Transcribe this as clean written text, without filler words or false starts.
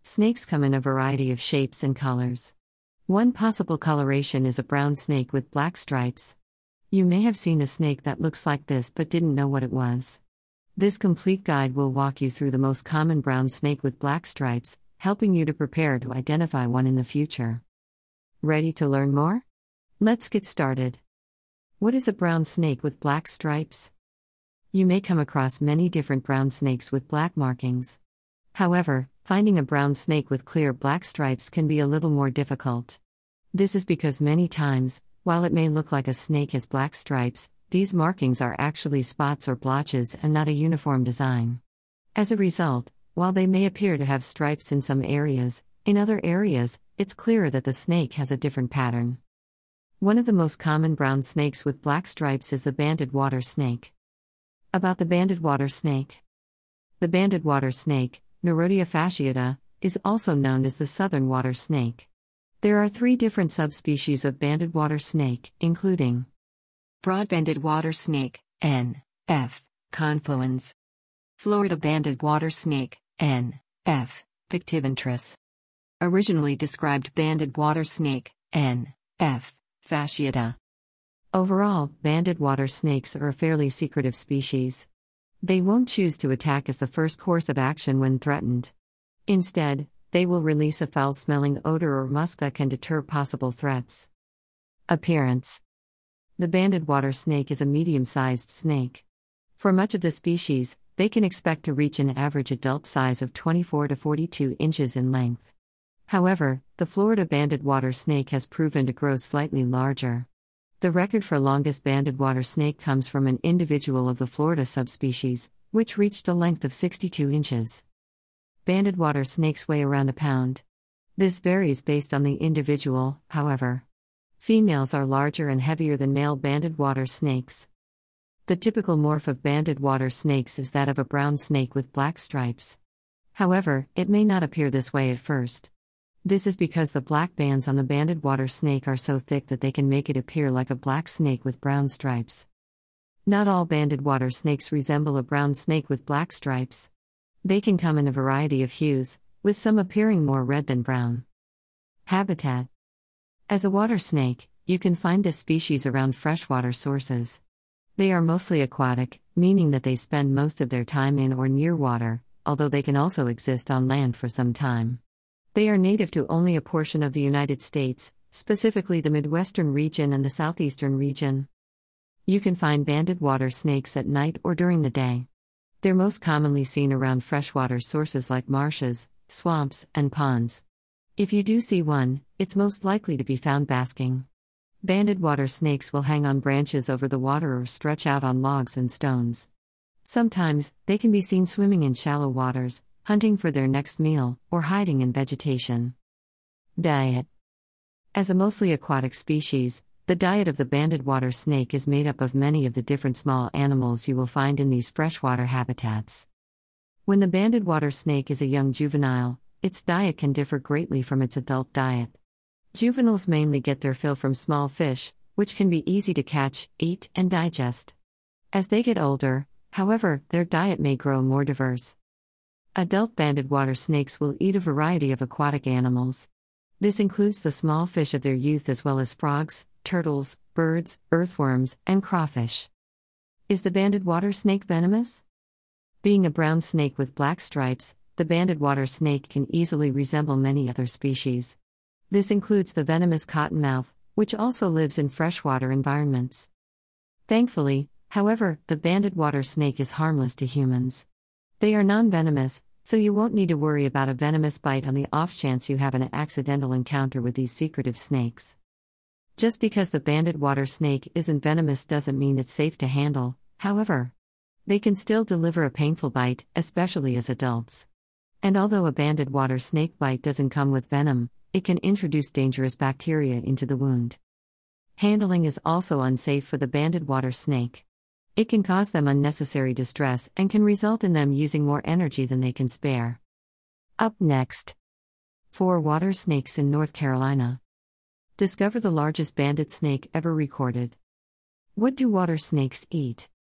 Snakes come in a variety of shapes and colors. One possible coloration is a brown snake with black stripes. You may have seen a snake that looks like this but didn't know what it was. This complete guide will walk you through the most common brown snake with black stripes, helping you to prepare to identify one in the future. Ready to learn more? Let's get started. What is a brown snake with black stripes? You may come across many different brown snakes with black markings. However, finding a brown snake with clear black stripes can be a little more difficult. This is because many times, while it may look like a snake has black stripes, these markings are actually spots or blotches and not a uniform design. As a result, while they may appear to have stripes in some areas, in other areas, it's clearer that the snake has a different pattern. One of the most common brown snakes with black stripes is the banded water snake. About the banded water snake. The banded water snake, Nerodia fasciata, is also known as the southern water snake. There are 3 different subspecies of banded water snake, including broad-banded water snake, N.F. confluens, Florida banded water snake, N.F. pictiventris. Originally described banded water snake, N.F. fasciata. Overall, banded water snakes are a fairly secretive species. They won't choose to attack as the first course of action when threatened. Instead, they will release a foul-smelling odor or musk that can deter possible threats. Appearance. The banded water snake is a medium-sized snake. For much of the species, they can expect to reach an average adult size of 24 to 42 inches in length. However, the Florida banded water snake has proven to grow slightly larger. The record for longest banded water snake comes from an individual of the Florida subspecies, which reached a length of 62 inches. Banded water snakes weigh around a pound. This varies based on the individual, however. Females are larger and heavier than male banded water snakes. The typical morph of banded water snakes is that of a brown snake with black stripes. However, it may not appear this way at first. This is because the black bands on the banded water snake are so thick that they can make it appear like a black snake with brown stripes. Not all banded water snakes resemble a brown snake with black stripes. They can come in a variety of hues, with some appearing more red than brown. Habitat. As a water snake, you can find this species around freshwater sources. They are mostly aquatic, meaning that they spend most of their time in or near water, although they can also exist on land for some time. They are native to only a portion of the United States, specifically the Midwestern region and the Southeastern region. You can find banded water snakes at night or during the day. They're most commonly seen around freshwater sources like marshes, swamps, and ponds. If you do see one, it's most likely to be found basking. Banded water snakes will hang on branches over the water or stretch out on logs and stones. Sometimes, they can be seen swimming in shallow waters, hunting for their next meal, or hiding in vegetation. Diet. As a mostly aquatic species, the diet of the banded water snake is made up of many of the different small animals you will find in these freshwater habitats. When the banded water snake is a young juvenile, its diet can differ greatly from its adult diet. Juveniles mainly get their fill from small fish, which can be easy to catch, eat, and digest. As they get older, however, their diet may grow more diverse. Adult banded water snakes will eat a variety of aquatic animals. This includes the small fish of their youth as well as frogs, turtles, birds, earthworms, and crawfish. Is the banded water snake venomous? Being a brown snake with black stripes, the banded water snake can easily resemble many other species. This includes the venomous cottonmouth, which also lives in freshwater environments. Thankfully, however, the banded water snake is harmless to humans. They are non-venomous, so you won't need to worry about a venomous bite on the off chance you have an accidental encounter with these secretive snakes. Just because the banded water snake isn't venomous doesn't mean it's safe to handle, however. They can still deliver a painful bite, especially as adults. And although a banded water snake bite doesn't come with venom, it can introduce dangerous bacteria into the wound. Handling is also unsafe for the banded water snake. It can cause them unnecessary distress and can result in them using more energy than they can spare. Up next. 4 water snakes in North Carolina. Discover the largest banded snake ever recorded. What do water snakes eat?